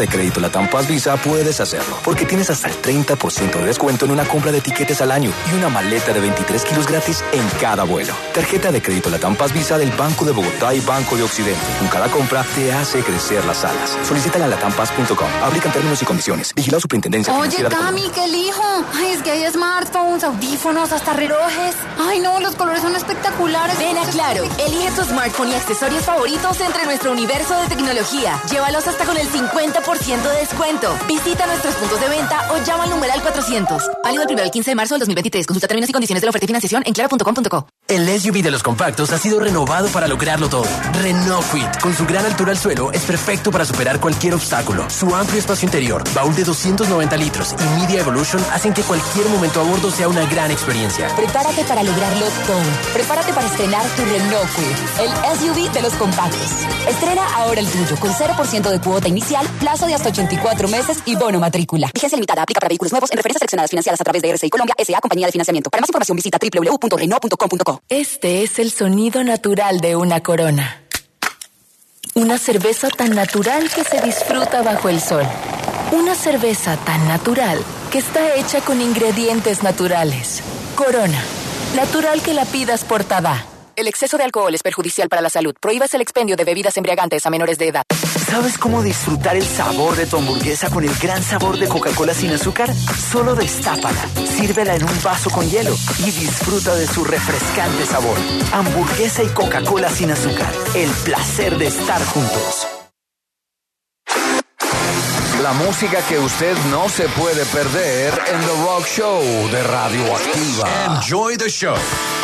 de crédito Latam Paz Visa puedes hacerlo, porque tienes hasta el 30% de descuento en una compra de tiquetes al año y una maleta de 23 kilos gratis en cada vuelo. Tarjeta de crédito Latam Paz Visa del Banco de Bogotá y Banco de Occidente. Con cada compra te hace crecer las alas. Solicítala en latampaz.com. Aplican términos y condiciones. Vigilado Superintendencia Financiera. Oye, Cami, ¿qué elijo? Ay, es que hay smartphones, audífonos, hasta relojes. Ay, no, los colores son espectaculares. Ven a Claro, elige tu smartphone y accesorios favoritos entre nuestro universo de tecnología. Llévalos hasta con el 50% de descuento. Visita nuestros puntos de venta o llama al numeral 400. Válido el 1 al 15 de marzo del 2023. Consulta términos y condiciones de la oferta y financiación en claro.com.co. El SUV de los compactos ha sido renovado para lograrlo todo. Renault Kwid, con su gran altura al suelo, es perfecto para superar cualquier obstáculo. Su amplio espacio interior, baúl de 290 litros y Media Evolution hacen que cualquier momento a bordo sea una gran experiencia. Prepárate para lograrlo todo. Prepárate para estrenar tu Renault Kwid, el SUV de los compactos. Estrena ahora el tuyo, con 0% de cuota inicial, plazo de hasta 84 meses y bono matrícula. Vigencia limitada, aplica para vehículos nuevos en referencias seleccionadas financiadas a través de RCI Colombia, S.A. Compañía de Financiamiento. Para más información visita www.renault.com.co. Este es el sonido natural de una Corona. Una cerveza tan natural que se disfruta bajo el sol. Una cerveza tan natural que está hecha con ingredientes naturales. Corona. Natural que la pidas por Tada. El exceso de alcohol es perjudicial para la salud. Prohíbas el expendio de bebidas embriagantes a menores de edad. ¿Sabes cómo disfrutar el sabor de tu hamburguesa con el gran sabor de Coca-Cola sin azúcar? Solo destápala, sírvela en un vaso con hielo y disfruta de su refrescante sabor. Hamburguesa y Coca-Cola sin azúcar. El placer de estar juntos. La música que usted no se puede perder en The Rock Show de Radioactiva. Enjoy the show.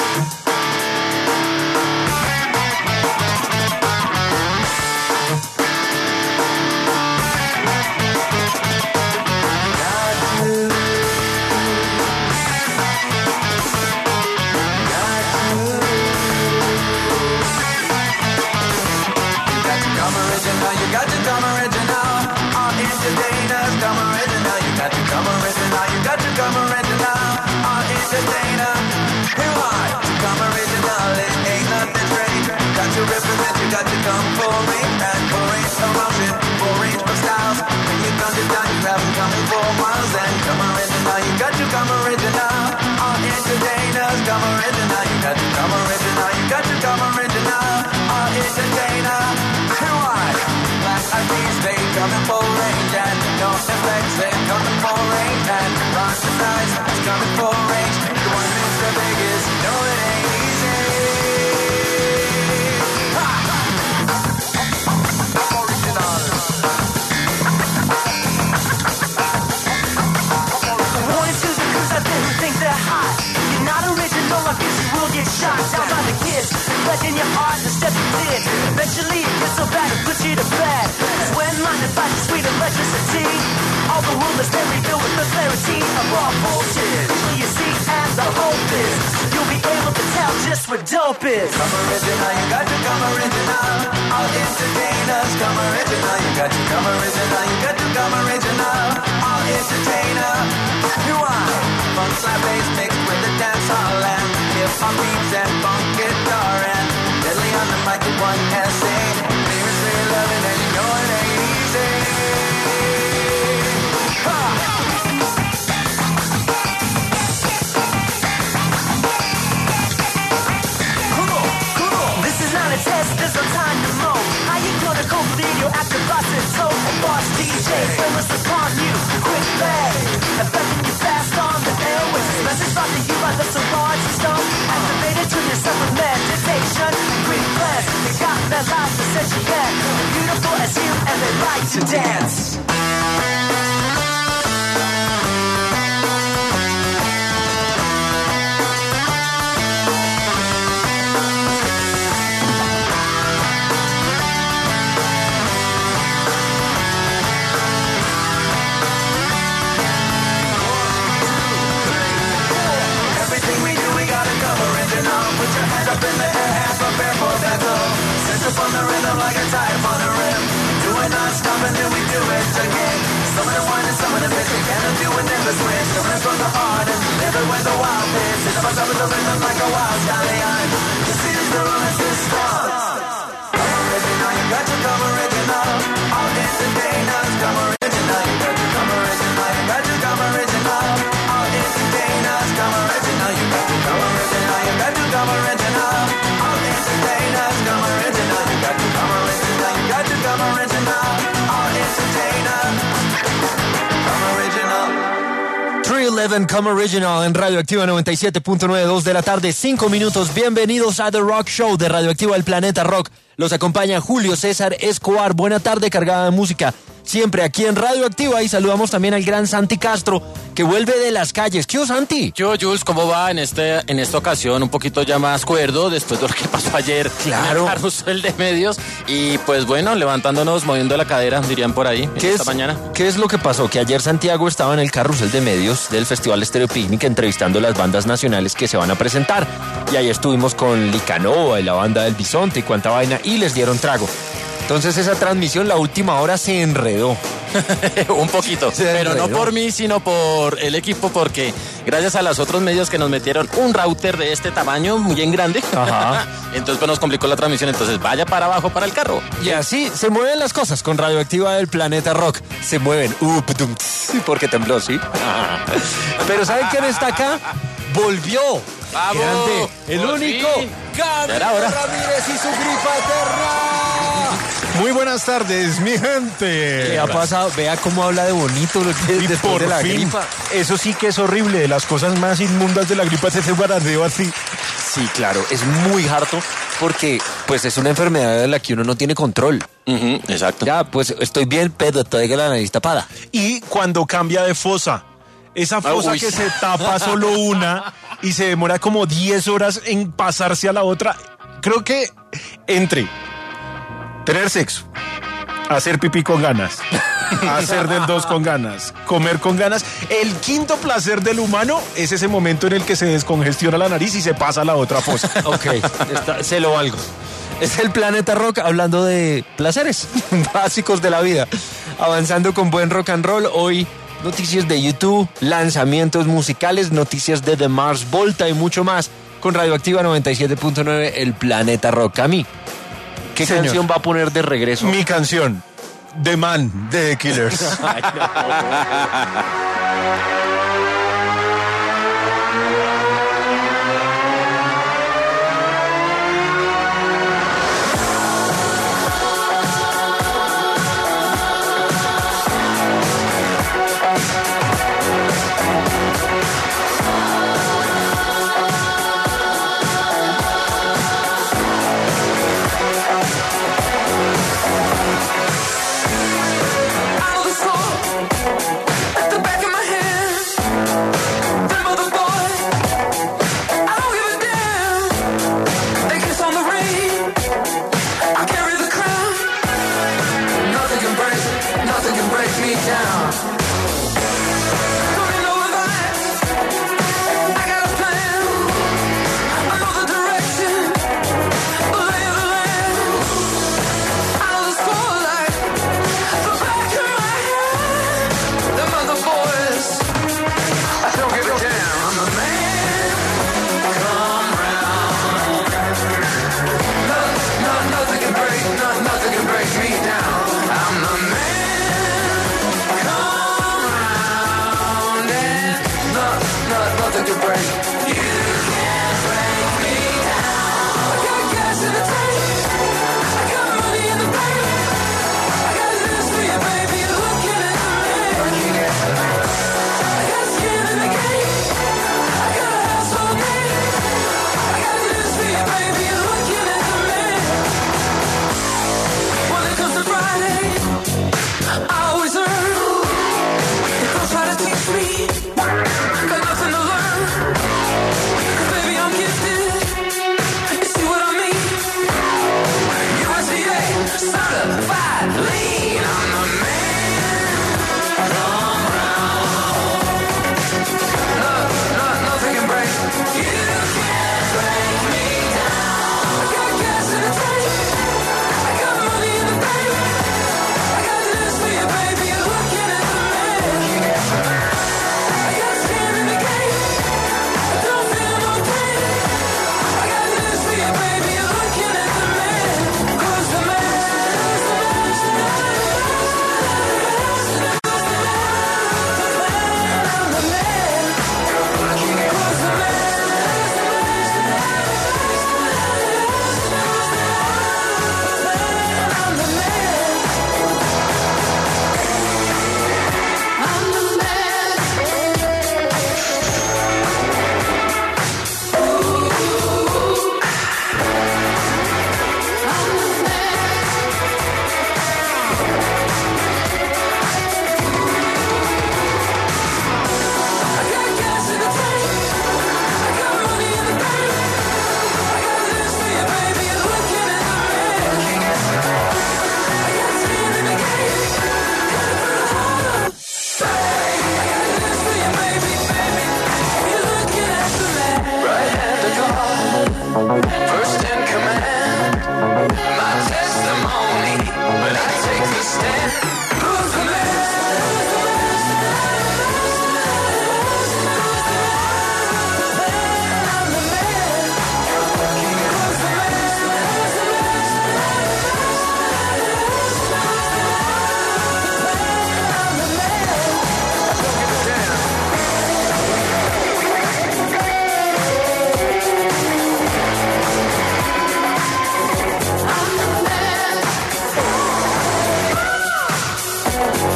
Coming for range and no effects, they're coming for range and rock the dice, it's coming for range. The one Mr. Vegas, you know it ain't easy. Ha! I'm original. One to the crews out there who think they're hot. You're not original, I guess you will get shot down by the kids. Letting your heart the step you did. Eventually it gets so bad it puts you to bed. When blinded by the sweet electricity, all the rulers then rebuild with the clarity of raw voltage. You see, and the hope is you'll be able to tell just what dope is. Come original, you got to come original. All entertainers come original. You got to come original. You got to come original. All entertainer, you are funk slap bass mixed with the dance hall and hip hop beats and funk guitar and deadly on the mic with one essay. Lyrics really loving and you know it ain't easy. Ha! This is not a test, there's no time to mow. How you gonna complete your active boss and toe? Boss DJ, illness upon you, quick play. Affecting you fast on the airways. Message brought to you by the Solar System. Activated to yourself with meditation. Quick class, you got that life that says you can. Beautiful as you and they like to dance. Up in the air, hands up there for that glow. Sense up on the rhythm like a tide on the rim. Do it non-stop and then we do it again. Some of the wine and some of the bitch, we cannot do it, never switch. Some of us from the heart and live it with the wild pitch. Sit up on top of the rhythm like a wild stallion. You see this the rolling system. Come original, you got to come original. All entertainers, come original. Heaven Come Original en Radioactiva 97.92 de la tarde, 5 minutos. Bienvenidos a The Rock Show de Radioactiva El Planeta Rock. Los acompaña Julio César Escobar. Buena tarde cargada de música, siempre aquí en Radioactiva. Y saludamos también al gran Santi Castro, que vuelve de las calles. ¿Qué, Santi? Yo, Jules, ¿cómo va en esta ocasión? Un poquito ya más cuerdo después de lo que pasó ayer. Claro. En el carrusel de medios. Y pues bueno, levantándonos, moviendo la cadera, dirían por ahí, esta mañana. ¿Qué es lo que pasó? Que ayer Santiago estaba en el carrusel de medios del Festival Estéreo Picnic entrevistando las bandas nacionales que se van a presentar. Y ahí estuvimos con Licanova y la banda del Bisonte y cuánta vaina, y les dieron trago. Entonces esa transmisión, la última hora, se enredó. Un poquito, pero no por mí, sino por el equipo, porque gracias a los otros medios que nos metieron un router de este tamaño, muy en grande, entonces pues nos complicó la transmisión, entonces vaya para abajo para el carro. Y así se mueven las cosas con Radioactiva del Planeta Rock. Se mueven, porque tembló, ¿sí? Pero ¿saben quién está acá? Volvió. ¡Vamos! Grande, el único Gabriel Ramírez y su gripa eterna. Muy buenas tardes, mi gente. ¿Qué ha pasado? Vea cómo habla de bonito después de la gripa. Eso sí que es horrible. De las cosas más inmundas de la gripa es ese barandeo así. Sí, claro, es muy harto porque pues es una enfermedad de la que uno no tiene control. Exacto. Ya, pues estoy bien, pero traiga la nariz tapada. Y cuando cambia de fosa, esa fosa que se tapa solo una y se demora como 10 horas en pasarse a la otra, creo que entre tener sexo, hacer pipí con ganas, hacer del 2 con ganas, comer con ganas, el quinto placer del humano es ese momento en el que se descongestiona la nariz y se pasa a la otra fosa. Ok, se lo valgo. Es el Planeta Rock hablando de placeres básicos de la vida, avanzando con buen rock and roll. Hoy noticias de YouTube, lanzamientos musicales, noticias de The Mars Volta y mucho más con Radioactiva 97.9, el Planeta Rock. A mí, ¿qué canción va a poner de regreso? Mi canción, The Man, de The Killers. Ay, no. At the back of my head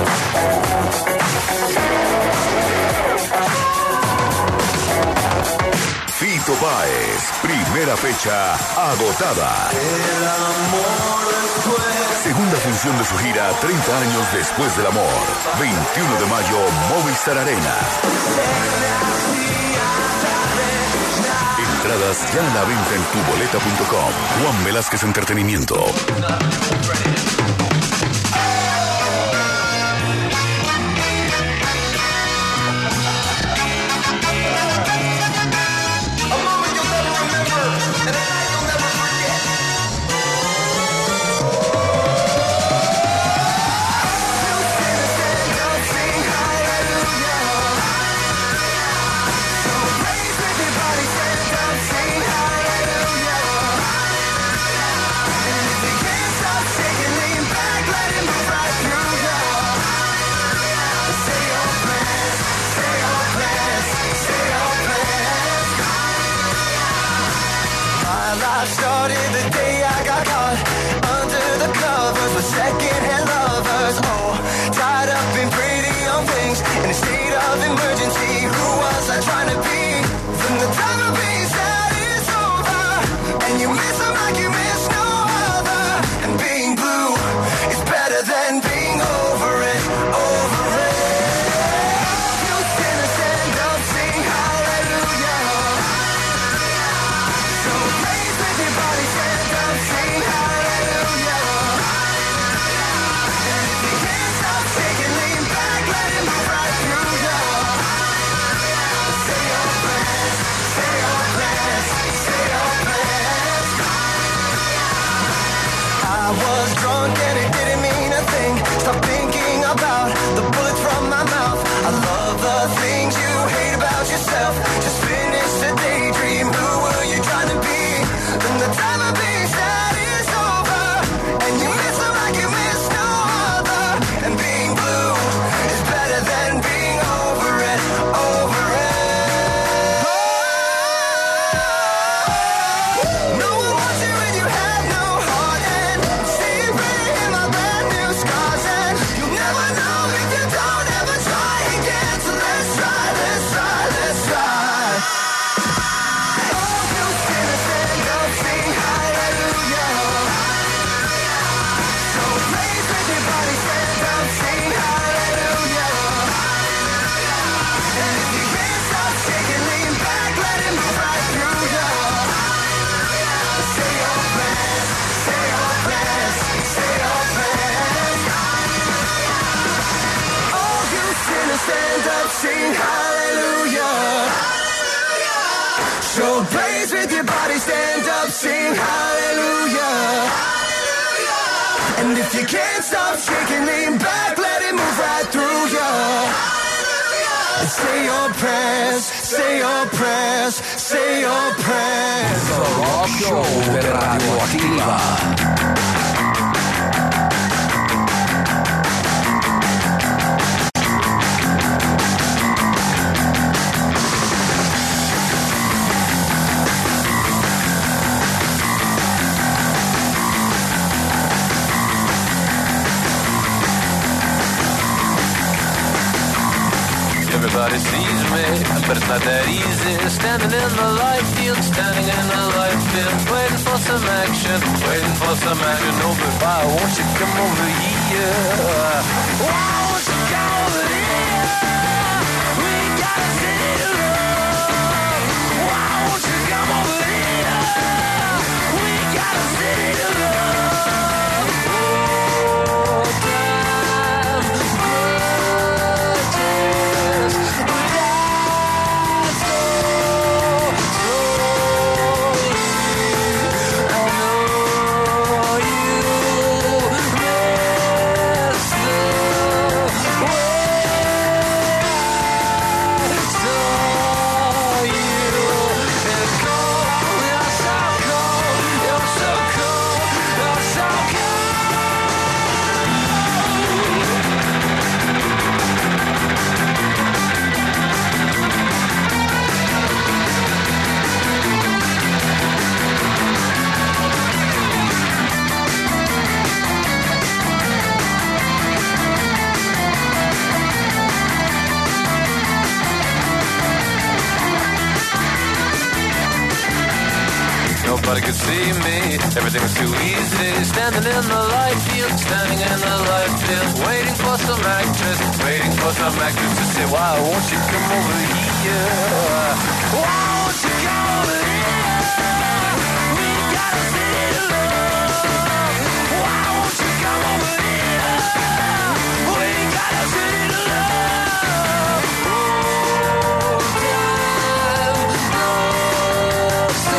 Fito Páez, primera fecha agotada. Segunda función de su gira 30 años después del amor. 21 de mayo, Movistar Arena. Entradas ya a la venta en tuboleta.com. Juan Velázquez Entretenimiento. Started the day I got caught under the covers with secondhand lovers. Oh, tied up in pretty young things in a state of emergency. Who was I trying to be? From the time of being sad is over, and you miss them like you miss no other. And being blue is better than being over it, over it. You sinner stand up, sing hallelujah. So praise with your body, stand up, sing hallelujah. And if you can't stop shaking, lean back, let it move right through you. Say your prayers, say your prayers, say your prayers. I was drunk and it didn't mean a thing. Stop thinking about the bullets from my mouth. I love the things you hate about yourself. Just finish the daydream. Who were you trying to be? Then the time of being sad is over, and you miss them like you miss no other. And being blue is better than being over it, over it. No one wants you when you have no heart, and seeing red in my brand new scars, and you'll never know if you don't ever try again. So let's try, let's try, let's try. Oh, you sinners, stand up, sing hallelujah. So praise with your body, stand up, sing hallelujah. And if you can't stop shaking, lean back, let it move right through you. Say your prayers, say your prayers, say your prayers. Oh, you sinners, stand up, sing hallelujah. Show praise with your body, stand up, sing hallelujah. And if you can't stop shaking, lean back, let it move right through you. Say your prayers, say your prayers, say your prayers. The Rock Show de Radioactiva. Everybody sees me, but it's not that easy. Standing in the light field, standing in the light field, waiting for some action, waiting for some action. Oh, but why won't you come over here? Why won't you come over here? We got a city to love. Why won't you come over here? We got a city to love. could see me. Everything was too easy. Standing in the light field, standing in the light field, waiting for some actress, waiting for some actress to say, why won't you come over here? Why won't you come over here? We got a city to love. Why won't you come over here? We got a city to love. Oh, time goes so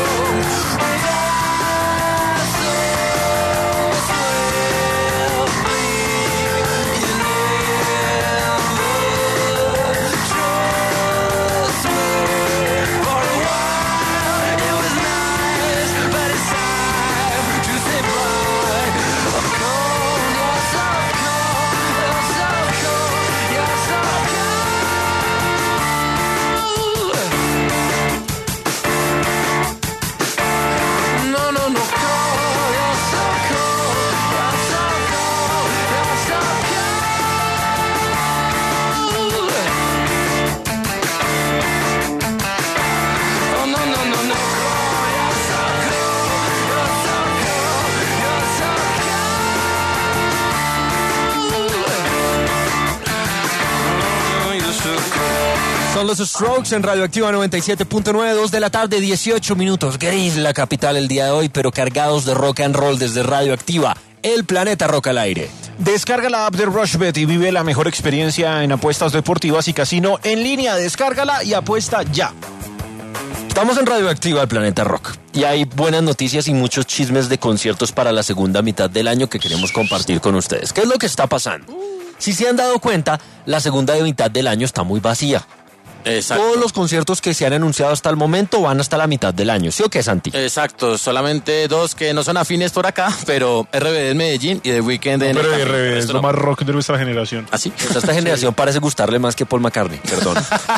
Son los Strokes en Radioactiva 97.9, 2 de la tarde, 18 minutos. Gris, la capital el día de hoy, pero cargados de rock and roll desde Radioactiva, el planeta rock al aire. Descarga la app de Rushbet y vive la mejor experiencia en apuestas deportivas y casino en línea. Descárgala y apuesta ya. Estamos en Radioactiva, el planeta rock. Y hay buenas noticias y muchos chismes de conciertos para la segunda mitad del año que queremos compartir con ustedes. ¿Qué es lo que está pasando? Si se han dado cuenta, la segunda mitad del año está muy vacía. Exacto. Todos los conciertos que se han anunciado hasta el momento van hasta la mitad del año, ¿sí o qué, Santi? Exacto, solamente dos que no son afines por acá, pero RBD en Medellín y The Weeknd en... Pero RBD es lo más rock de nuestra generación. ¿Ah, sí? Pues esta generación parece gustarle más que Paul McCartney, perdón.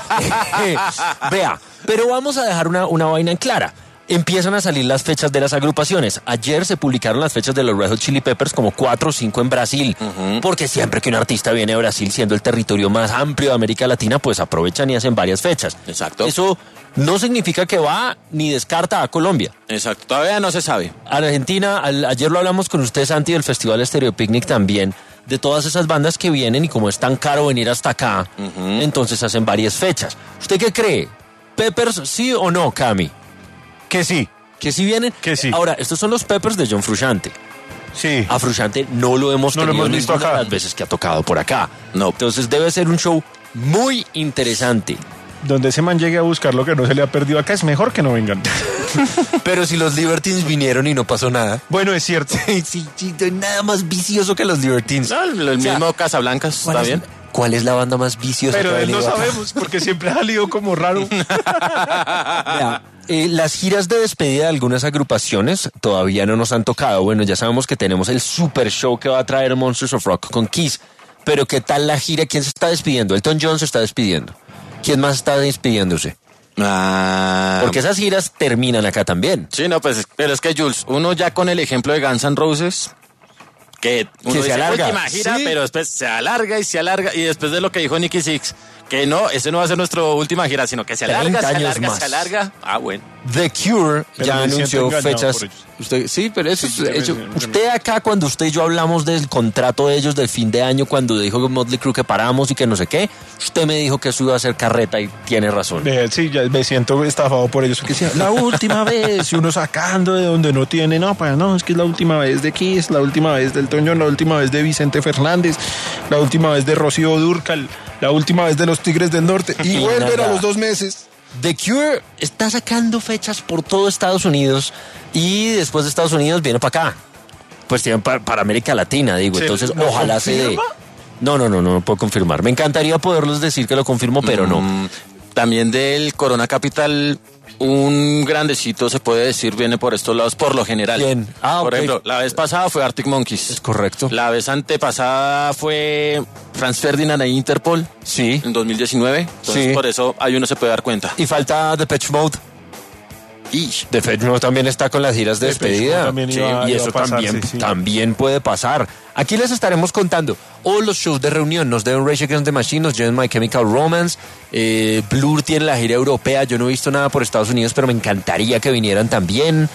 Vea, pero vamos a dejar una vaina en clara. Empiezan a salir las fechas de las agrupaciones. Ayer se publicaron las fechas de los Red Hot Chili Peppers, como 4 o 5 en Brasil. Porque siempre que un artista viene a Brasil, siendo el territorio más amplio de América Latina, pues aprovechan y hacen varias fechas. Exacto. Eso no significa que va ni descarta a Colombia. Exacto, todavía no se sabe. Argentina, ayer lo hablamos con usted, Santi, del Festival Stereo Picnic también, de todas esas bandas que vienen y como es tan caro venir hasta acá, entonces hacen varias fechas. ¿Usted qué cree? ¿Peppers sí o no, Cami? Que sí. ¿Que sí vienen? Que sí. Ahora, estos son los Peppers de John Frusciante. Sí. A Frusciante no lo hemos visto acá. De las veces que ha tocado por acá. No. Entonces debe ser un show muy interesante. Donde ese man llegue a buscar lo que no se le ha perdido acá, es mejor que no vengan. Pero si los Libertines vinieron y no pasó nada. Bueno, es cierto. Sí, no hay nada más vicioso que los Libertines. No, el mismo Casablancas, ¿está bien? ¿Cuál es la banda más viciosa? Pero que ha él no venido acá? sabemos, porque siempre ha salido como raro. Mira, las giras de despedida de algunas agrupaciones todavía no nos han tocado. Bueno, ya sabemos que tenemos el super show que va a traer Monsters of Rock con Kiss. Pero ¿qué tal la gira? ¿Quién se está despidiendo? Elton John se está despidiendo. ¿Quién más está despidiéndose? Porque esas giras terminan acá también. Sí, no, pues, pero es que Jules, uno ya con el ejemplo de Guns N' Roses, que uno se dice, alarga. última gira, Sí. pero después se alarga, y después de lo que dijo Nicky Six, que no, ese no va a ser nuestra última gira, sino que se alarga, 30 años más. se alarga. Ah, bueno. The Cure Pero ya me siento anunció engañado fechas. por ellos. Usted, sí, pero eso Sí, es. yo también. Usted acá, cuando usted y yo hablamos del contrato de ellos del fin de año, cuando dijo que Motley Crue que paramos y que no sé qué, usted me dijo que eso iba a ser carreta y tiene razón. Sí, ya me siento estafado por ellos. Que decía, la última vez, y uno sacando de donde no tiene, no, pues no, es que es la última vez de Kiss, la última vez del Toño, la última vez de Vicente Fernández, la última vez de Rocío Dúrcal, la última vez de los Tigres del Norte, y vuelven nada. a los 2 meses. The Cure está sacando fechas por todo Estados Unidos y después de Estados Unidos viene para acá. Pues tienen para América Latina, digo. ¿Se Entonces, lo ojalá se dé. confirma? No puedo confirmar. Me encantaría poderles decir que lo confirmo, pero no. También del Corona Capital, un grandecito, se puede decir, viene por estos lados, por lo general. Bien. Por Ok. ejemplo, la vez pasada fue Arctic Monkeys. Es correcto. La vez antepasada fue Franz Ferdinand e Interpol. Sí. En 2019. Entonces, Sí. por eso ahí uno se puede dar cuenta. Y falta Depeche Mode. Y Depeche Mode también está con las giras de Depeche Mode despedida. también Sí, iba y a eso pasarse, también, sí. también puede pasar. Aquí les estaremos contando. O los shows de reunión nos deben Rage Against the Machine, nos llevan My Chemical Romance. Blur tiene la gira europea. Yo no he visto nada por Estados Unidos, pero me encantaría que vinieran también.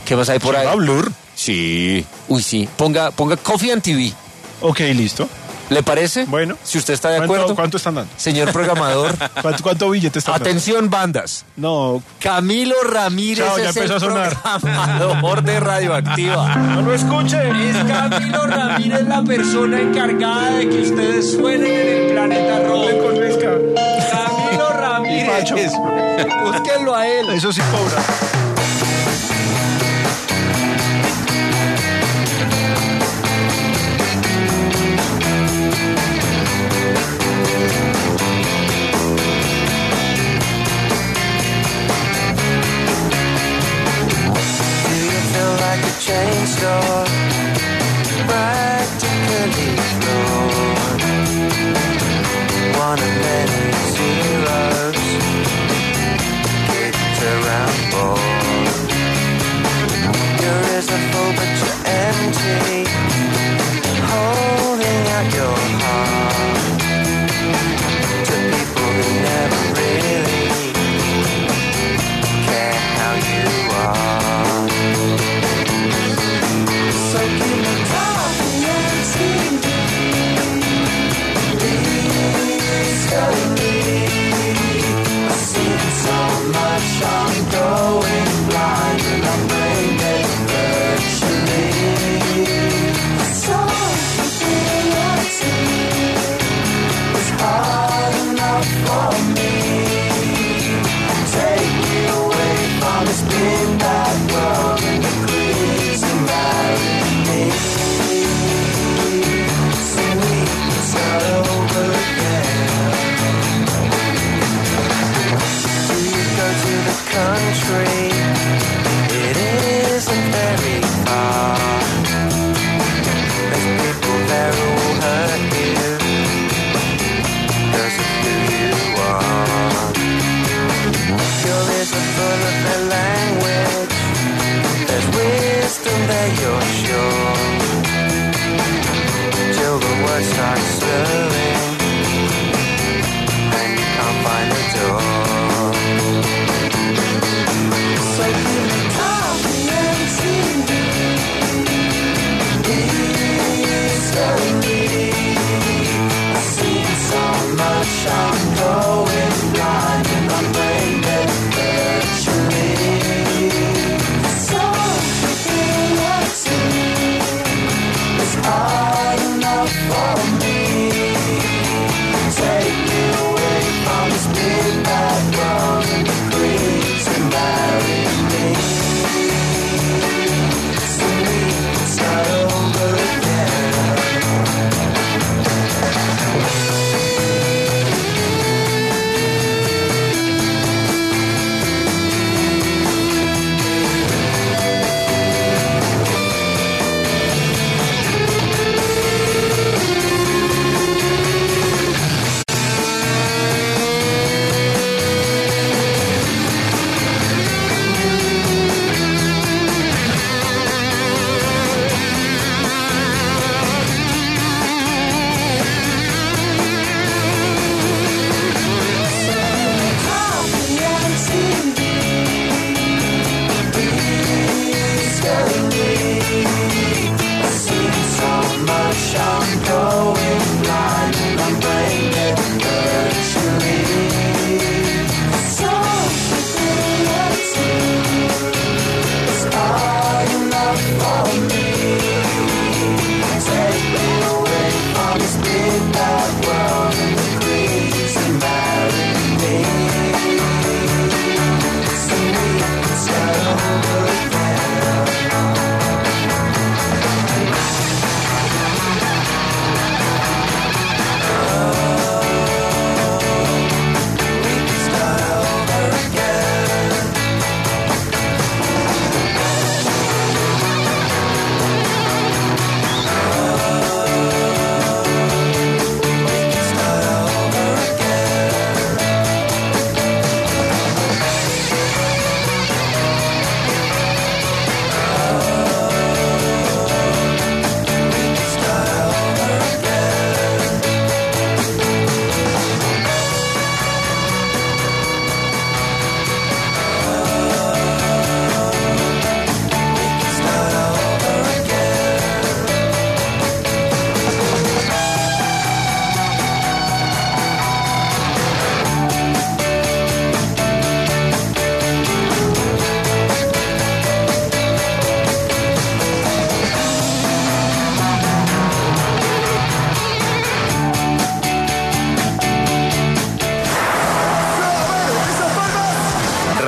¿Qué más hay por ahí? Blur. Sí. Uy, sí. Ponga Coffee and TV. Ok, listo. ¿Le parece? Bueno. Si usted está de acuerdo. ¿Cuánto están dando? Señor programador. ¿Cuánto billete están dando? Atención, bandas. No. Camilo Ramírez Chao, ya es empezó el a sonar. programador de Radioactiva. No lo escuche. Es Camilo Ramírez la persona encargada de que ustedes suenen en el planeta rock. Camilo Ramírez. Búsquenlo a él. Eso sí cobra. Chain store, practically flawed. One of many zeros, kicked around board.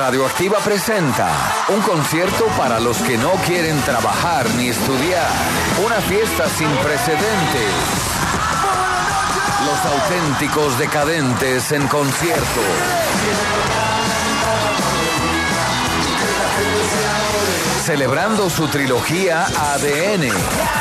Radioactiva presenta un concierto para los que no quieren trabajar ni estudiar. Una fiesta sin precedentes. Los auténticos decadentes en concierto. Celebrando su trilogía ADN.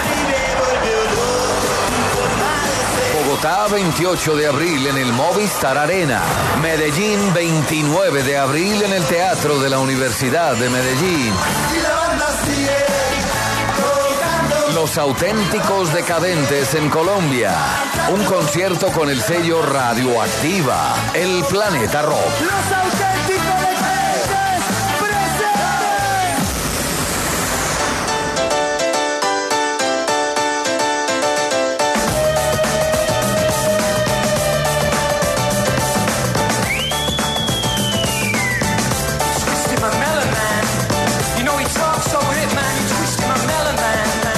Bogotá, 28 de abril en el Movistar Arena. Medellín, 29 de abril en el Teatro de la Universidad de Medellín. Los auténticos decadentes en Colombia. Un concierto con el sello Radioactiva. El Planeta Rock. Los auténticos decadentes presentes. Twisting my melon, man. You know he talks over it, man. You twisting my melon, man.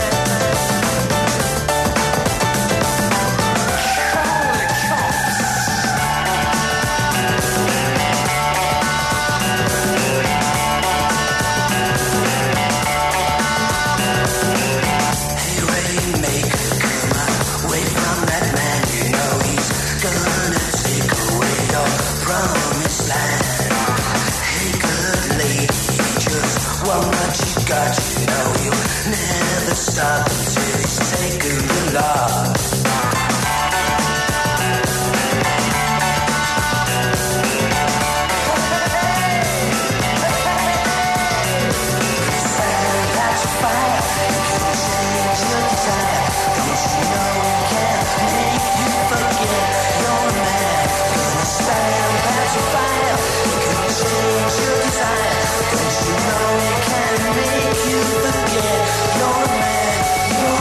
Got you know you'll never stop until he's taken the law. You're a man, you're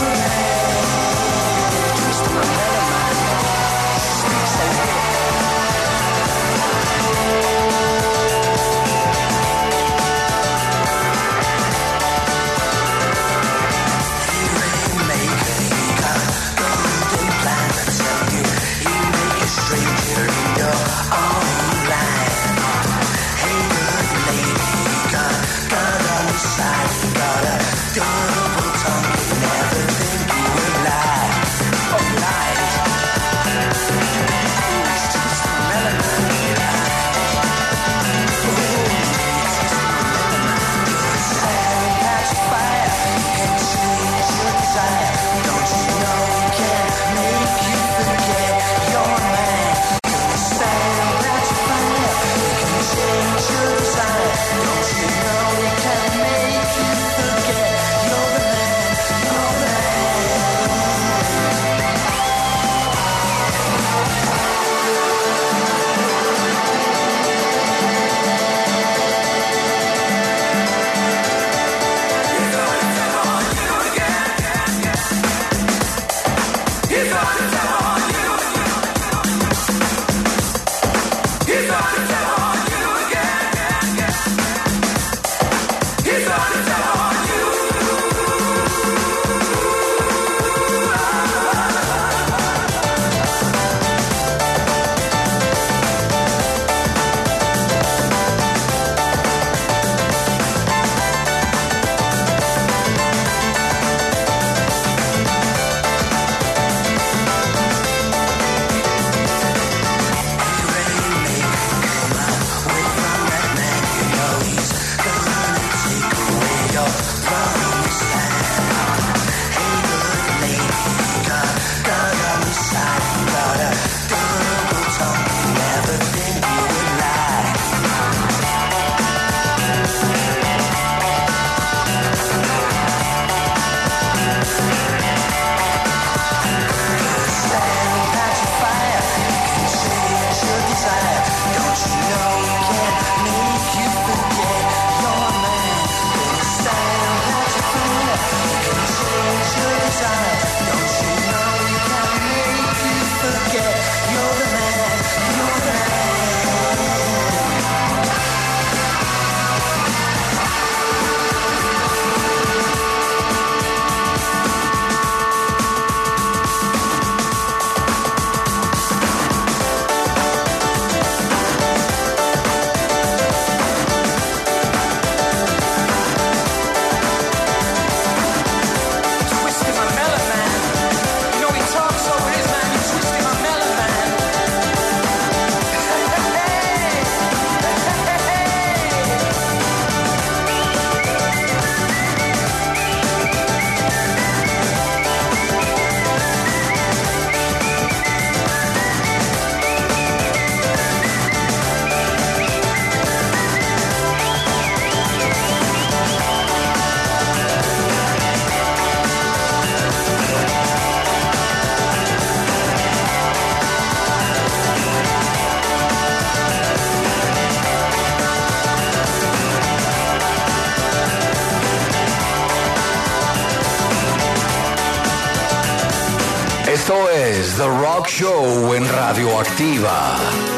The Rock Show en Radioactiva.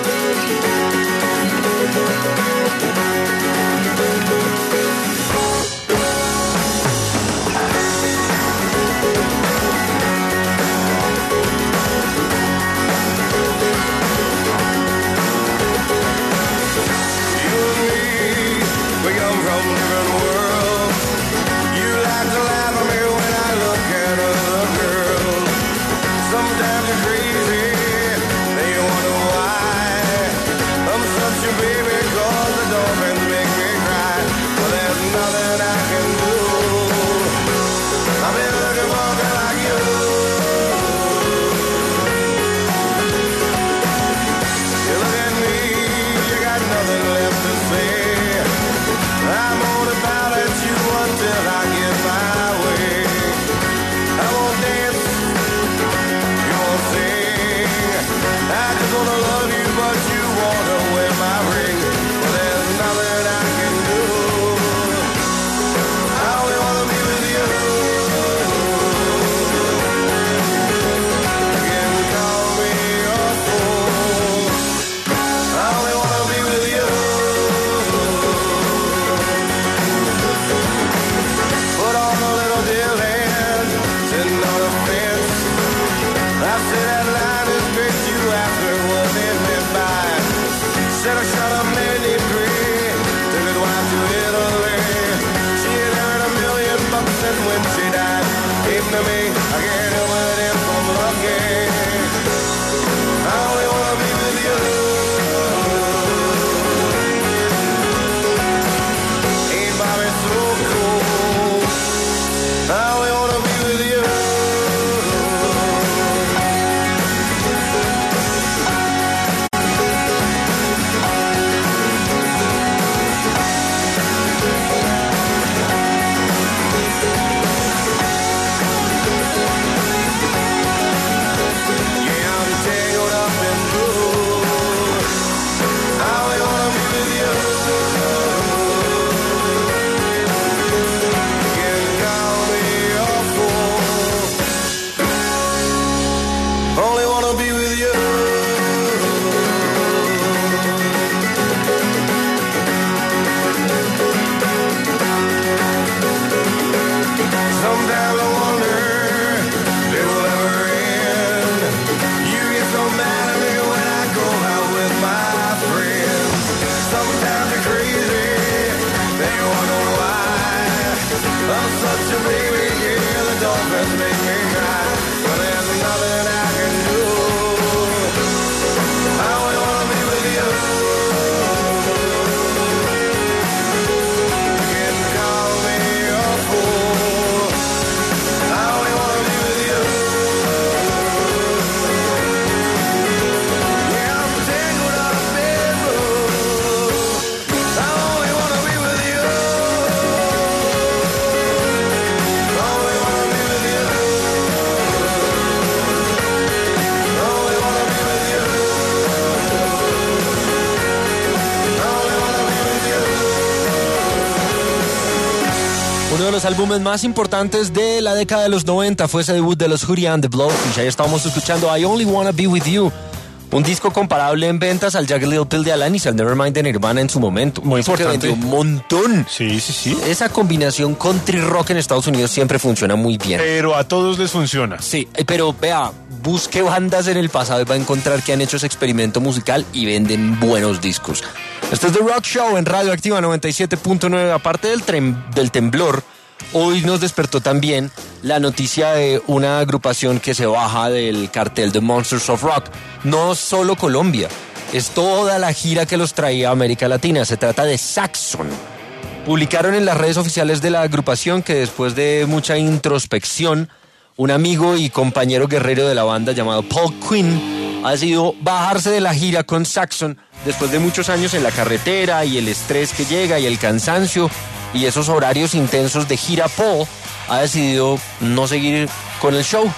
Uno de los álbumes más importantes de la década de los 90 fue ese debut de los Hootie and the Blowfish. Ahí estábamos escuchando I Only Wanna Be With You, un disco comparable en ventas al Jagged Little Pill de Alanis y al Nevermind de Nirvana en su momento. Muy importante. Que vendió un montón. Sí. Esa combinación country rock en Estados Unidos siempre funciona muy bien. Pero a todos les funciona. Sí, pero vea, busque bandas en el pasado y va a encontrar que han hecho ese experimento musical y venden buenos discos. Este es The Rock Show en Radioactiva 97.9. Aparte del temblor, hoy nos despertó también la noticia de una agrupación que se baja del cartel de Monsters of Rock. No solo Colombia, es toda la gira que los traía a América Latina. Se trata de Saxon. Publicaron en las redes oficiales de la agrupación que después de mucha introspección, un amigo y compañero guerrero de la banda llamado Paul Quinn ha decidido bajarse de la gira con Saxon después de muchos años en la carretera y el estrés que llega y el cansancio y esos horarios intensos de gira. Paul ha decidido no seguir con el show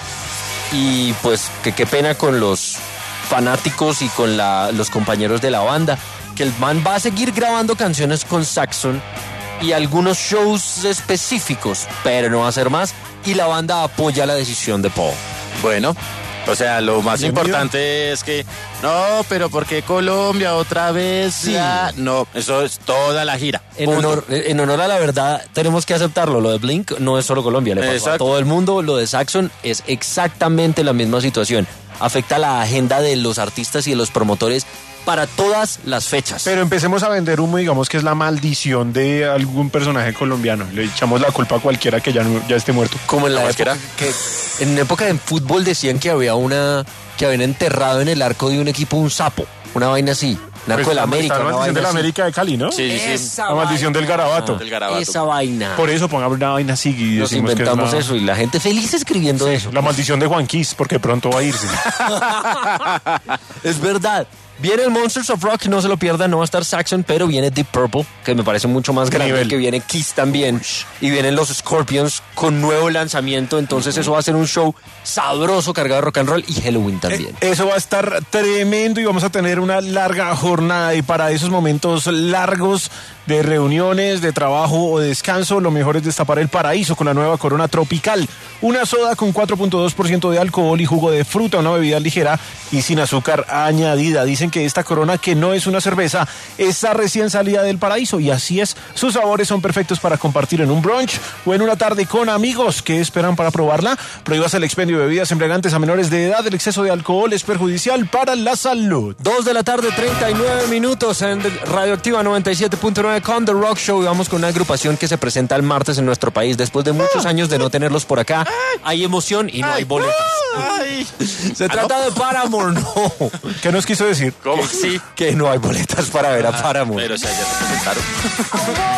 y pues que qué pena con los fanáticos y con los compañeros de la banda, que el man va a seguir grabando canciones con Saxon y algunos shows específicos, pero no va a hacer más, y la banda apoya la decisión de Paul. Bueno, O sea, lo más importante es que, no, pero ¿por qué Colombia otra vez? Sí. Ya, no, eso es toda la gira. En honor a la verdad, tenemos que aceptarlo. Lo de Blink no es solo Colombia, le pasó Exacto. a todo el mundo. Lo de Saxon es exactamente la misma situación. Afecta la agenda de los artistas y de los promotores para todas las fechas. Pero empecemos a vender humo, digamos que es la maldición de algún personaje colombiano. Le echamos la culpa a cualquiera que ya esté muerto. Como en la época en época de fútbol decían que habían enterrado en el arco de un equipo un sapo, una vaina así. Un arco de la América. La maldición de la así. América de Cali, ¿no? Sí. La maldición del garabato. Esa vaina. Por eso pongamos una vaina así y Nos decimos inventamos que es eso y la gente feliz escribiendo eso. la maldición de Juan Kiss, porque pronto va a irse. Es verdad. Viene el Monsters of Rock, no se lo pierdan, no va a estar Saxon, pero viene Deep Purple, que me parece mucho más grande, Nivel. que viene Kiss también, y vienen los Scorpions con nuevo lanzamiento, entonces eso va a ser un show sabroso, cargado de rock and roll, y Halloween también. Eso va a estar tremendo y vamos a tener una larga jornada, y para esos momentos largos de reuniones, de trabajo o de descanso, lo mejor es destapar el paraíso con la nueva Corona Tropical, una soda con 4.2% de alcohol y jugo de fruta, una bebida ligera y sin azúcar añadida. Dicen que esta Corona, que no es una cerveza, está recién salida del paraíso, y así es, sus sabores son perfectos para compartir en un brunch o en una tarde con amigos. ¿Qué esperan para probarla? Prohíbas el expendio de bebidas embriagantes a menores de edad. El exceso de alcohol es perjudicial para la salud. 2 de la tarde, 39 minutos en Radioactiva 97.9 con The Rock Show, y vamos con una agrupación que se presenta el martes en nuestro país. Después de muchos años de no tenerlos por acá, hay emoción y no hay boletos. Se trata de Paramore, no. ¿Qué nos quiso decir? ¿Cómo? Sí. Que no hay boletas para ver a Paramore. Pero o sea, ya se presentaron.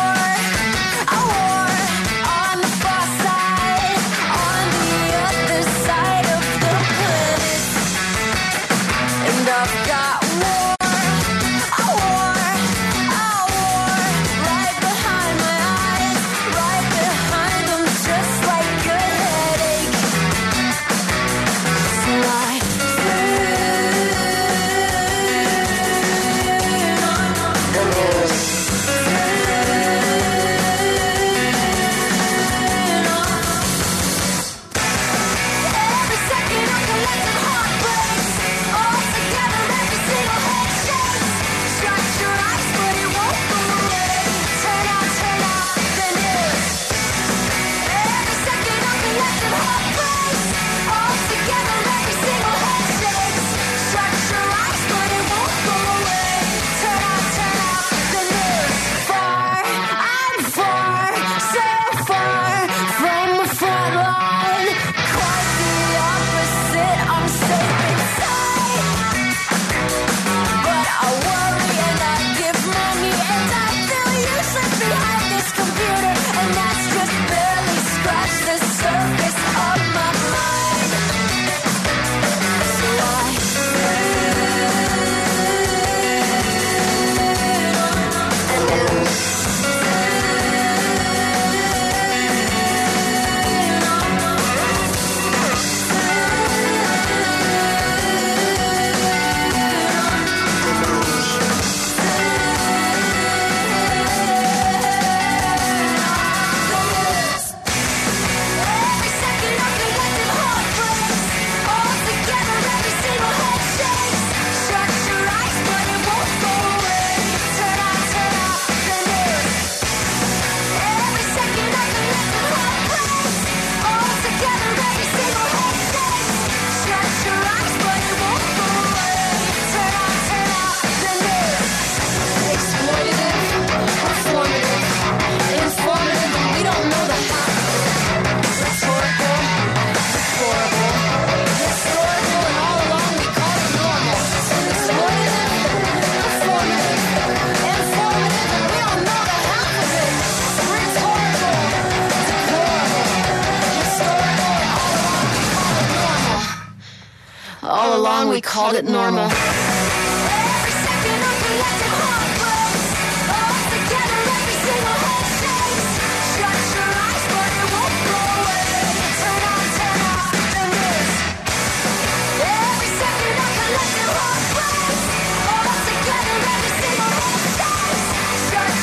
All along we called it normal.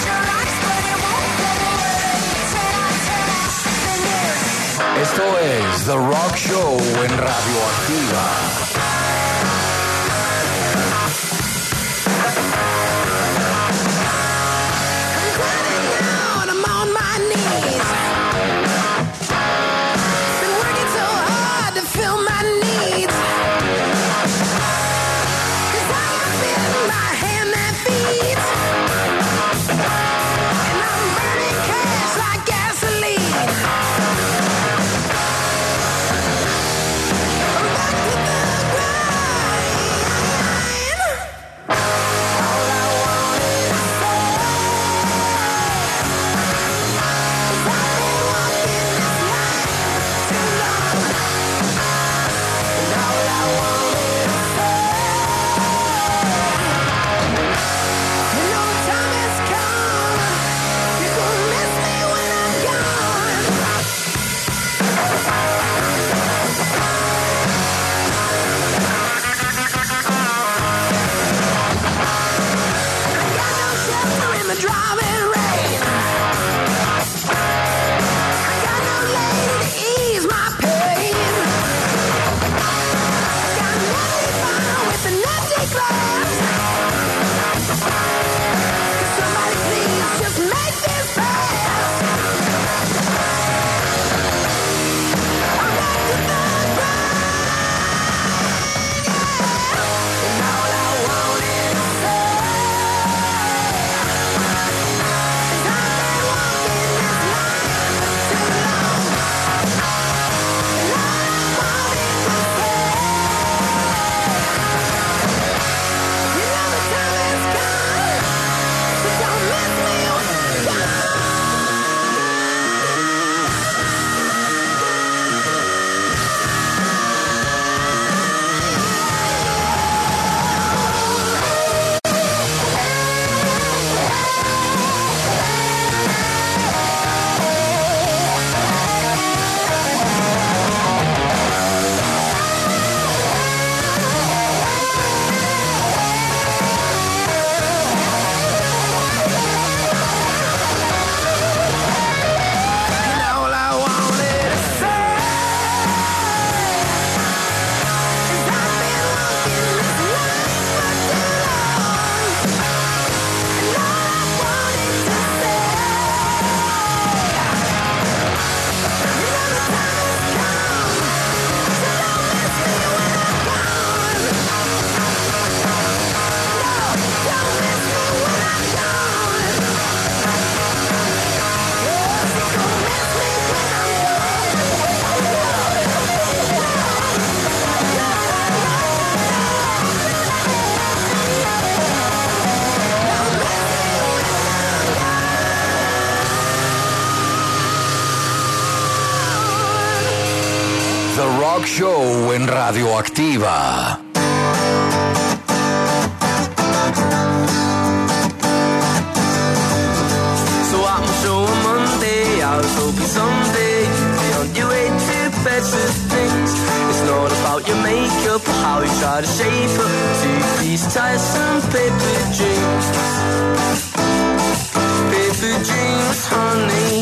Esto es The Rock Show en Radioactiva. I'm on my knees. Been working so hard to fill my needs. 'Cause I am feeling my hand that beats. And I'm burning cash like gasoline. I'm back to the grind. All I want is driving rain. I got no lady to ease my pain. Got nothing fun with an empty glass. Somebody please just make this pass. I'm back to the grind, yeah. And all I want is The Rock Show en Radioactiva. So I'm sure one Monday I was hoping someday you'd be on your way to better things. It's not about your makeup or how you try to shape up to these tiresome paper dreams. Paper dreams, honey.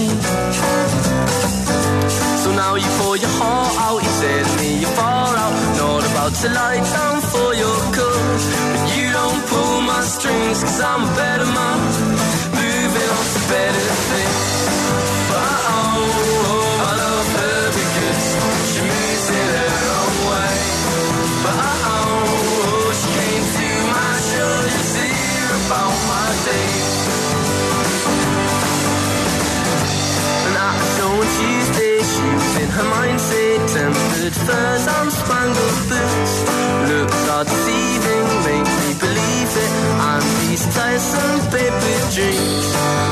So now you pour your heart out, you said to me you're far out. Not about to lie down for your cause, but you don't pull my strings, 'cause I'm a better man, moving on to better things. But I love her because she moves in her own way. But she came to my show to hear about my days. And at a show on Tuesday, she was in her mindset, tempered furs and spangled boots. Looks are deceiving, make me believe it, and these tiresome paper dreams.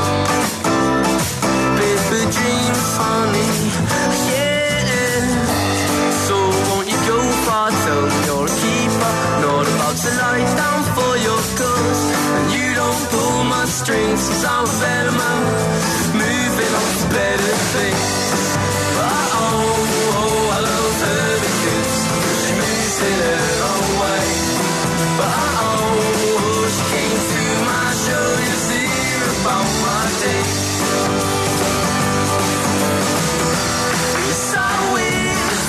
Paper dreams, honey, yeah. So won't you go far, tell me you're a keeper, not about to lie down for your cause. And you don't pull my strings, 'cause I'm a better man, moving on to better things. But I love her because she moves in her own way. But she came to my show to hear about my days. Yes, I wish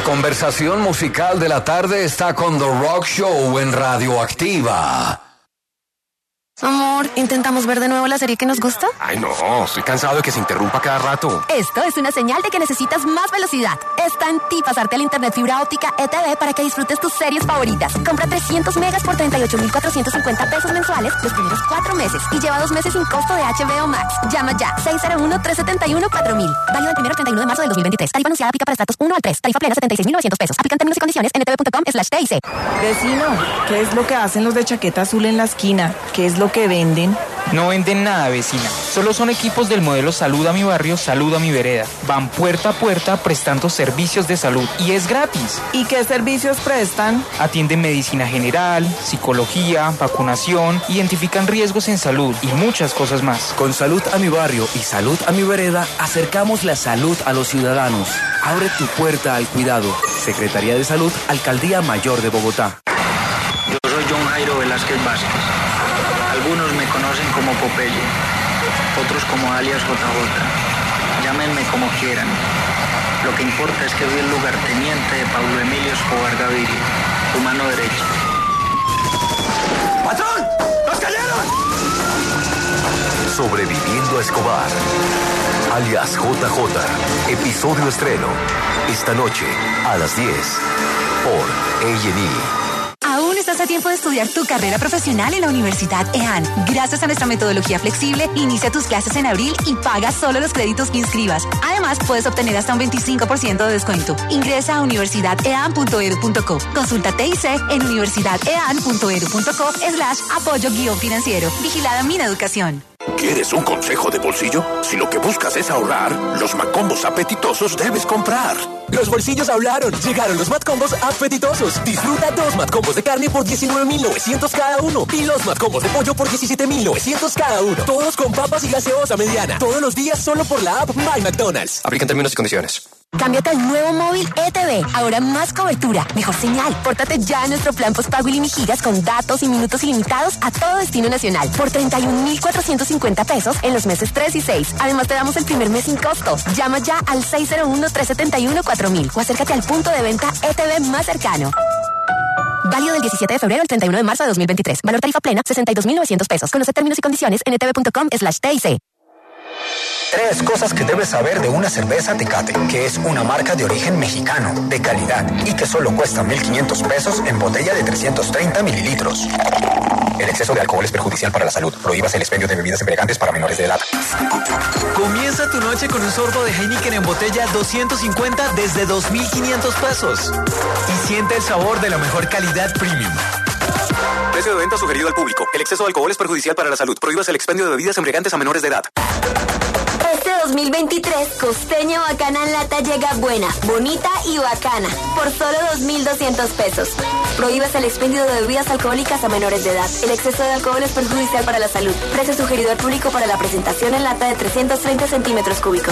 conversación musical de la tarde está con The Rock Show en Radioactiva. Amor, ¿intentamos ver de nuevo la serie que nos gusta? Ay, no, estoy cansado de que se interrumpa cada rato. Esto es una señal de que necesitas más velocidad. Está en ti pasarte al internet fibra óptica ETV para que disfrutes tus series favoritas. Compra 300 megas por 38,450 pesos mensuales los primeros 4 meses y lleva 2 meses sin costo de HBO Max. Llama ya, 601-371-4000. Válido del 1 al 31 de marzo del 2023. Tarifa anunciada aplica para estratos 1 al 3. Tarifa plena 76,900 pesos. Aplican términos y condiciones en etv.com/TIC. Vecino, ¿qué es lo que hacen los de chaqueta azul en la esquina? ¿Qué es lo que venden? No venden nada, vecina. Solo son equipos del modelo Salud a mi barrio, Salud a mi vereda. Van puerta a puerta prestando servicios de salud y es gratis. ¿Y qué servicios prestan? Atienden medicina general, psicología, vacunación, identifican riesgos en salud y muchas cosas más. Con Salud a mi barrio y Salud a mi vereda, acercamos la salud a los ciudadanos. Abre tu puerta al cuidado. Secretaría de Salud, Alcaldía Mayor de Bogotá. Yo soy John Jairo Velázquez Vázquez. Algunos me conocen como Popeye, otros como alias JJ. Llámenme como quieran. Lo que importa es que soy el lugarteniente de Pablo Emilio Escobar Gaviria, tu mano derecha. ¡Patrón! ¡Nos cayeron! Sobreviviendo a Escobar, alias JJ, episodio estreno, esta noche a las 10 por A&E. Aún estás a tiempo de estudiar tu carrera profesional en la Universidad EAN. Gracias a nuestra metodología flexible, inicia tus clases en abril y paga solo los créditos que inscribas. Además, puedes obtener hasta un 25% de descuento. Ingresa a universidadean.edu.co. Consulta TIC en universidadean.edu.co/apoyo-financiero. Vigilada Mineducación. ¿Quieres un consejo de bolsillo? Si lo que buscas es ahorrar, los Macombos apetitosos debes comprar. Los bolsillos hablaron. Llegaron los Matcombos apetitosos. Disfruta 2 Matcombos de carne por 19,900 cada uno. Y los Matcombos de pollo por 17,900 cada uno. Todos con papas y gaseosa mediana. Todos los días solo por la app My McDonald's. Aplican términos y condiciones. Cámbiate al nuevo móvil ETV. Ahora más cobertura, mejor señal. Pórtate ya a nuestro plan postpago gigas con datos y minutos ilimitados a todo destino nacional por 31,450 pesos en los meses 3 y 6. Además te damos el primer mes sin costo. Llama ya al 601-371-4000 o acércate al punto de venta ETV más cercano. Válido del 17 de febrero al 31 de marzo de 2023. Valor tarifa plena, 62,900 pesos. Conoce términos y condiciones en etv.com/TIC. 3 cosas que debes saber de una cerveza Tecate, que es una marca de origen mexicano, de calidad, y que solo cuesta 1,500 pesos en botella de 330 mililitros. El exceso de alcohol es perjudicial para la salud. Prohíbas el expendio de bebidas embriagantes para menores de edad. Comienza tu noche con un sorbo de Heineken en botella 250 desde 2,500 pesos. Y siente el sabor de la mejor calidad premium. Precio de venta sugerido al público. El exceso de alcohol es perjudicial para la salud. Prohíbas el expendio de bebidas embriagantes a menores de edad. Este 2023, Costeña Bacana en lata llega buena, bonita y bacana, por solo 2,200 pesos. Prohíbas el expendio de bebidas alcohólicas a menores de edad. El exceso de alcohol es perjudicial para la salud. Precio sugerido al público para la presentación en lata de 330 centímetros cúbicos.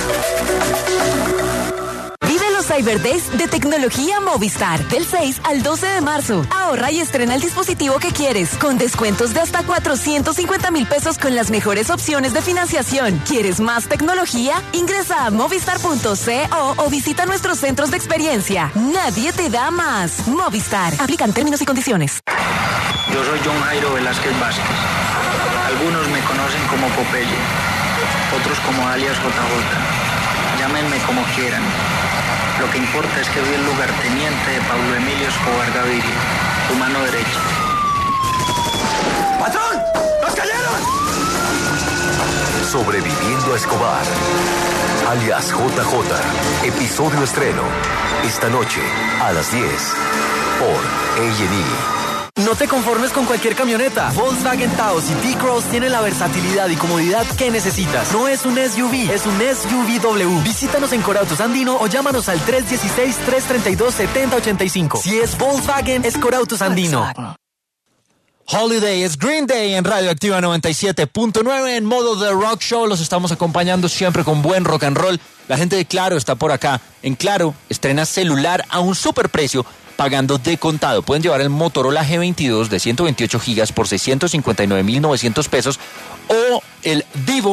Vive los Cyber Days de Tecnología Movistar del 6 al 12 de marzo. Ahorra y estrena el dispositivo que quieres con descuentos de hasta 450,000 pesos con las mejores opciones de financiación. ¿Quieres más tecnología? Ingresa a movistar.co o visita nuestros centros de experiencia. Nadie te da más. Movistar. Aplican términos y condiciones. Yo soy John Jairo Velázquez Vázquez. Algunos me conocen como Popeye, otros como alias JJ. Llámenme como quieran. Lo que importa es que soy el lugarteniente de Pablo Emilio Escobar Gaviria, tu mano derecha. ¡Patrón! ¡Nos cayeron! Sobreviviendo a Escobar, alias JJ, episodio estreno, esta noche a las 10 por A&E. No te conformes con cualquier camioneta. Volkswagen Taos y T-Cross tienen la versatilidad y comodidad que necesitas. No es un SUV, es un SUVW. Visítanos en Corautos Andino o llámanos al 316-332-7085. Si es Volkswagen, es Corautos Andino. Holiday es Green Day en Radioactiva 97.9 en modo The Rock Show. Los estamos acompañando siempre con buen rock and roll. La gente de Claro está por acá. En Claro, estrena celular a un superprecio pagando de contado. Pueden llevar el Motorola G22 de 128 gigas por 659,900 pesos o el Vivo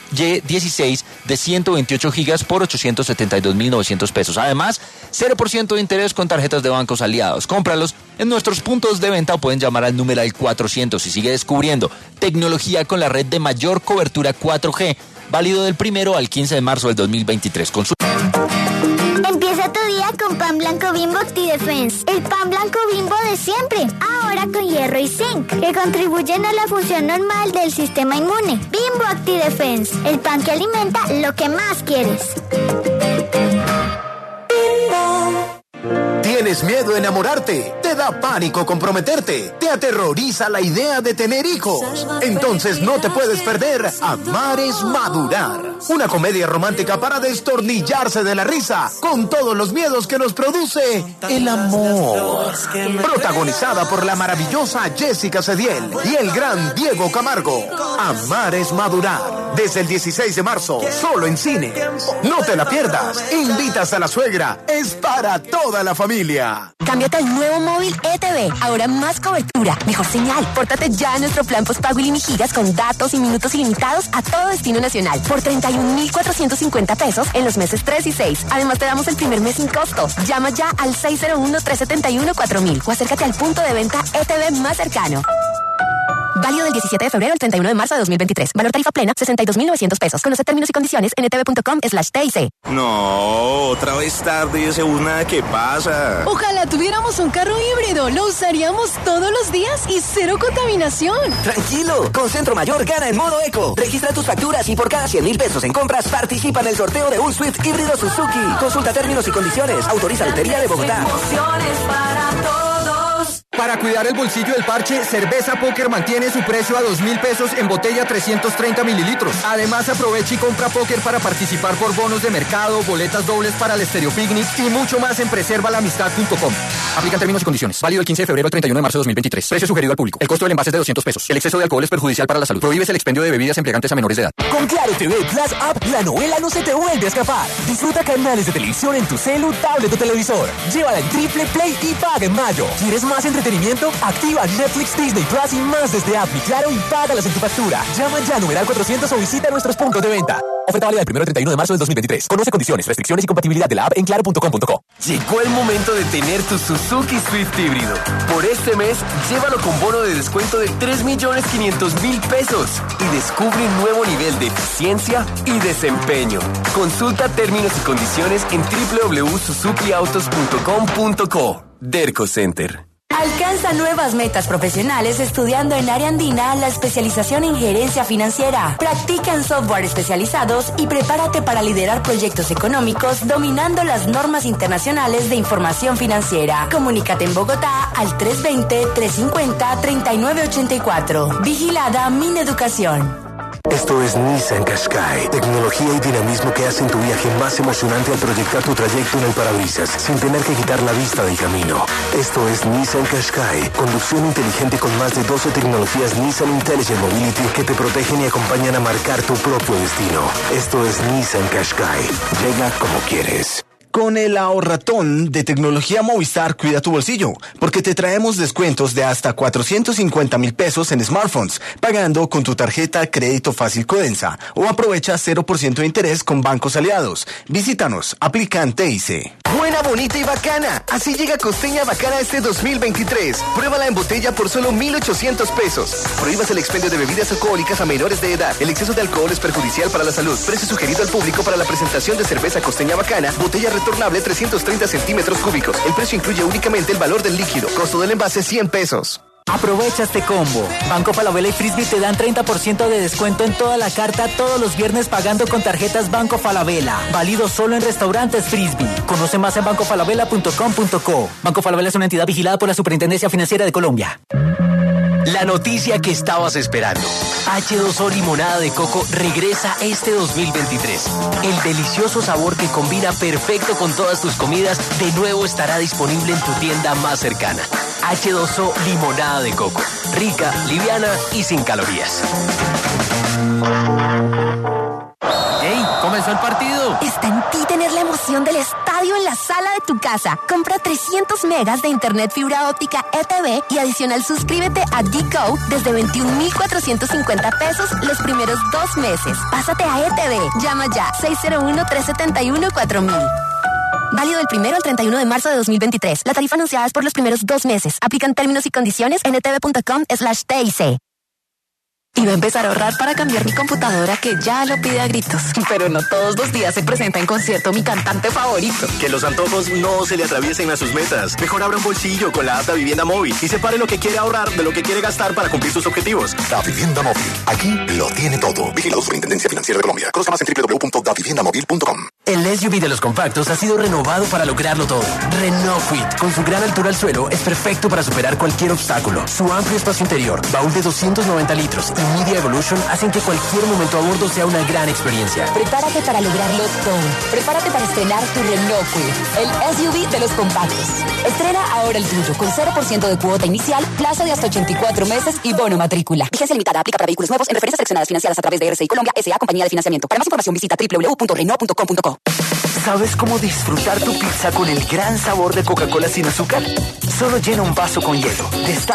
Y16 de 128 gigas por 872.900 pesos. Además, 0% de interés con tarjetas de bancos aliados. Cómpralos en nuestros puntos de venta o pueden llamar al numeral 400 y sigue descubriendo tecnología con la red de mayor cobertura 4G, válido del 1 al 15 de marzo del 2023. Empieza tu día con pan blanco Bimbo OptiDefense, el pan blanco Bimbo de siempre, ahora con hierro y zinc, que contribuyen a la función normal del sistema inmune. Bimbo OptiDefense, el pan que alimenta lo que más quieres. ¿Tienes miedo a enamorarte? ¿Te da pánico comprometerte? ¿Te aterroriza la idea de tener hijos? Entonces no te puedes perder Amar es Madurar, una comedia romántica para destornillarse de la risa con todos los miedos que nos produce el amor. Protagonizada por la maravillosa Jessica Cediel y el gran Diego Camargo. Amar es Madurar, desde el 16 de marzo, solo en cine. No te la pierdas. Invitas a la suegra. Es para toda la familia. Cámbiate al nuevo móvil ETV. Ahora más cobertura, mejor señal. Pórtate ya a nuestro plan postpago ilimígidas con datos y minutos ilimitados a todo destino nacional por 31,450 pesos en los meses 3 y 6. Además te damos el primer mes sin costo. Llama ya al 601-371-4000 o acércate al punto de venta ETV más cercano. Válido del 17 de febrero al 31 de marzo de 2023. Valor tarifa plena, 62,900 pesos. Conoce términos y condiciones en etv.com/TIC. No, otra vez tarde y ese bus nada que pasa. Ojalá tuviéramos un carro híbrido. Lo usaríamos todos los días y cero contaminación. Tranquilo, con Centro Mayor gana en modo eco. Registra tus facturas y por cada 100,000 pesos en compras participa en el sorteo de un Swift híbrido Suzuki. Consulta términos y condiciones. Autoriza Lotería de Bogotá. Emociones para todos. Para cuidar el bolsillo del parche, Cerveza Póker mantiene su precio a 2,000 pesos en botella 330 mililitros. Además, aprovecha y compra póker para participar por bonos de mercado, boletas dobles para el Estéreo Picnic y mucho más en preservalamistad.com. Aplican términos y condiciones. Válido el 15 de febrero al 31 de marzo de 2023. Precio sugerido al público. El costo del envase es de 200 pesos. El exceso de alcohol es perjudicial para la salud. Prohíbes el expendio de bebidas embriagantes a menores de edad. Con Claro TV Plus App, la novela no se te vuelve a escapar. Disfruta canales de televisión en tu celu, tablet o televisor. Llévala en Triple Play y paga en mayo. ¿Quieres más entretenimiento? Activa Netflix, Disney Plus y más desde App Mi Claro y págalas en tu factura. Llama ya numeral 400 o visita nuestros puntos de venta. Oferta válida del 1 al 31 de marzo del 2023. Conoce condiciones, restricciones y compatibilidad de la app en claro.com.co. Llegó el momento de tener tu Suzuki Swift híbrido. Por este mes, llévalo con bono de descuento de 3,500,000 pesos y descubre un nuevo nivel de eficiencia y desempeño. Consulta términos y condiciones en www.suzukiautos.com.co. Derco Center. Alcanza nuevas metas profesionales estudiando en Área Andina la especialización en gerencia financiera. Practica en software especializados y prepárate para liderar proyectos económicos dominando las normas internacionales de información financiera. Comunícate en Bogotá al 320-350-3984. Vigilada Mineducación. Esto es Nissan Qashqai, tecnología y dinamismo que hacen tu viaje más emocionante al proyectar tu trayecto en el parabrisas, sin tener que quitar la vista del camino. Esto es Nissan Qashqai, conducción inteligente con más de 12 tecnologías Nissan Intelligent Mobility que te protegen y acompañan a marcar tu propio destino. Esto es Nissan Qashqai, llega como quieres. Con el ahorratón de tecnología Movistar, cuida tu bolsillo, porque te traemos descuentos de hasta 450,000 pesos en smartphones, pagando con tu tarjeta Crédito Fácil Codensa, o aprovecha 0% de interés con bancos aliados. Visítanos, aplican TIC. Buena, bonita y bacana. Así llega Costeña Bacana este 2023. Pruébala en botella por solo 1,800 pesos. Prohíbas el expendio de bebidas alcohólicas a menores de edad. El exceso de alcohol es perjudicial para la salud. Precio sugerido al público para la presentación de cerveza Costeña Bacana, botella retornable 330 centímetros cúbicos. El precio incluye únicamente el valor del líquido. Costo del envase 100 pesos. Aprovecha este combo. Banco Falabella y Frisbee te dan 30% de descuento en toda la carta todos los viernes pagando con tarjetas Banco Falabella. Válido solo en restaurantes Frisbee. Conoce más en bancofalabella.com.co. Banco Falabella es una entidad vigilada por la Superintendencia Financiera de Colombia. La noticia que estabas esperando. H2O Limonada de Coco regresa este 2023. El delicioso sabor que combina perfecto con todas tus comidas de nuevo estará disponible en tu tienda más cercana. H2O Limonada de Coco. Rica, liviana y sin calorías. ¡Ey! ¡Comenzó el partido! Está en ti tener la emoción del estadio en la sala de tu casa. Compra 300 megas de internet fibra óptica ETV y adicional suscríbete a Digo desde 21,450 pesos los primeros 2 meses. Pásate a ETV. Llama ya 601-371-4000. Válido del 1 al 31 de marzo de 2023. La tarifa anunciada es por los primeros 2 meses. Aplican términos y condiciones en etv.com/TIC. Iba a empezar a ahorrar para cambiar mi computadora que ya lo pide a gritos. Pero no todos los días se presenta en concierto mi cantante favorito. Que los antojos no se le atraviesen a sus metas. Mejor abra un bolsillo con la app Davivienda Móvil y separe lo que quiere ahorrar de lo que quiere gastar para cumplir sus objetivos. Davivienda Móvil. Aquí lo tiene todo. Vigilado Superintendencia Financiera de Colombia. Conozca más en www.daviviendamóvil.com. El SUV de los compactos ha sido renovado para lograrlo todo. Renault Kwid, con su gran altura al suelo, es perfecto para superar cualquier obstáculo. Su amplio espacio interior, baúl de 290 litros y Media Evolution hacen que cualquier momento a bordo sea una gran experiencia. Prepárate para lograrlo todo. Prepárate para estrenar tu Renault Kwid, el SUV de los compactos. Estrena ahora el tuyo con 0% de cuota inicial, plazo de hasta 84 meses y bono matrícula. Vigencia limitada, aplica para vehículos nuevos en referencias seleccionadas financiadas a través de RCI Colombia S.A. Compañía de Financiamiento. Para más información visita www.renault.com.co. ¿Sabes cómo disfrutar tu pizza con el gran sabor de Coca-Cola sin azúcar? Solo llena un vaso con hielo.